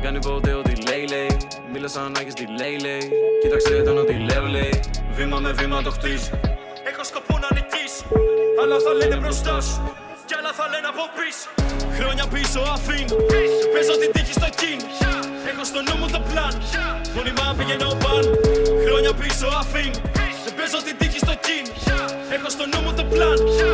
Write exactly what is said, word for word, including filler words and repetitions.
κάνει ποτέ ό,τι λέει λέει. Μίλα σαν να έχεις τι λέει λέει. Κοίταξε τον ό,τι λέω λέει. Βήμα με βήμα το χτίζω. Έχω σκοπό να νικήσω. Άλλα θα λένε μπροστά σου κι άλλα θα λένε από πίσω. Χρόνια πίσω αφήνω. Παίζω την τύχη στο κίνη. Έχω στο νου μου το πλάνο. Μόνιμα πηγαίνω πάνω. Χρόνια πίσω αφήνω. Παίζω την τύχη στο κίνη. Έχω στο νου μου το πλάνο.